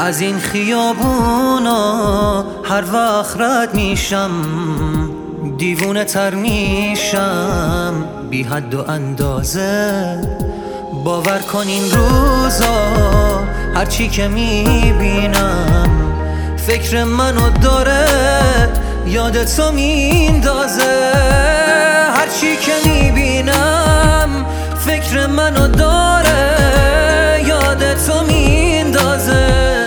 از این خیابونا هر وقت رد میشم دیوونه تر میشم بی حد و اندازه. باور کن این روزا هرچی که میبینم فکر منو داره یاد تو میندازه. هرچی که میبینم فکر منو داره یاد تو میندازه.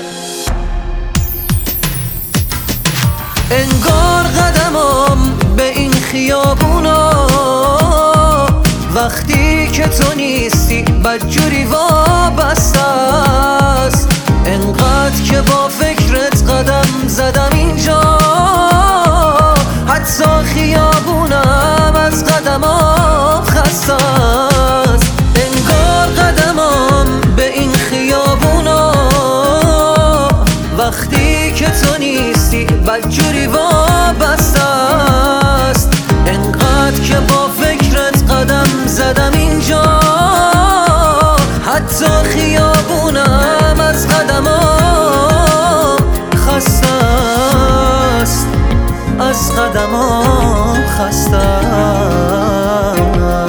انگار قدمم به این خیابونا وقتی که تو نیستی بدجوری وابسته است. انقدر که با فکرت قدم زدم اینجا حتی خیابونم از قدمام خسته است. انگار قدمم به این خیابونا وقتی که تو نیستی بدجوری وابسته است. انقدر که با فکرت قدم زدم اینجا حتی خیابونم از قدمام خسته است. از قدمام خسته است.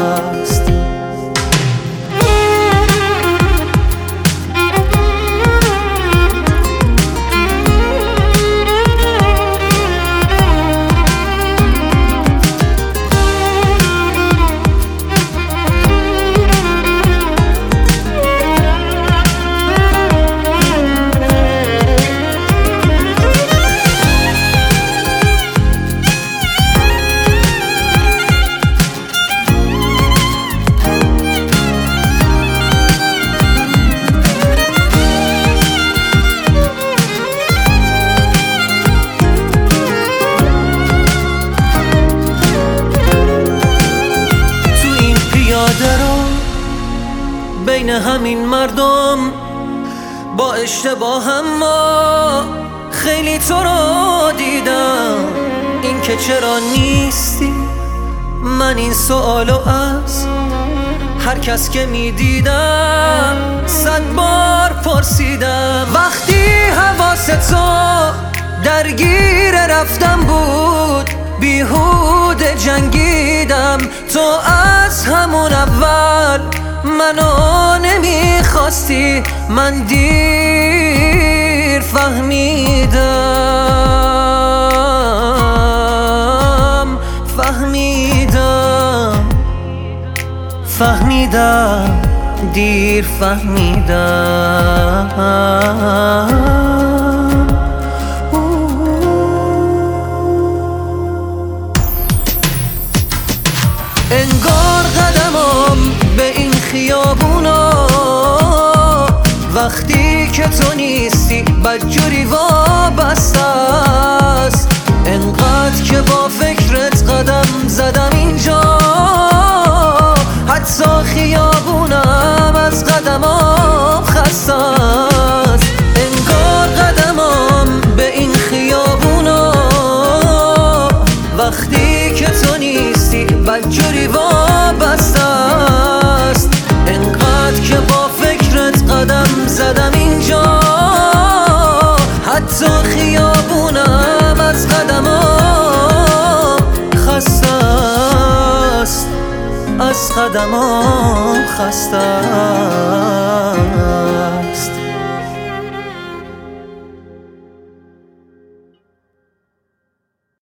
بین همین مردم با اشتباهم ما خیلی تو رو دیدم. این که چرا نیستی من این سوالو از هر کس که میدیدم 100 بار پرسیدم. وقتی حواس تو درگیر رفتم بود بیهوده جنگیدم. تو از همون اول منو نمیخواستی من دیر فهمیدم دیر فهمیدم. انگار قدمم به این خیابونا وقتی که تو نیستی بدجوری وابسته است. انقدر که با فکرت قدم زدم اینجا حتی خیابونم از قدمام خسته است. انگار قدمم به این خیابونا وقتی که تو نیستی بدجوری وابسته است. انقدر که با فکرت قدم زدم اینجا حتی خیابونم از قدمام خسته است. از قدمام خسته است.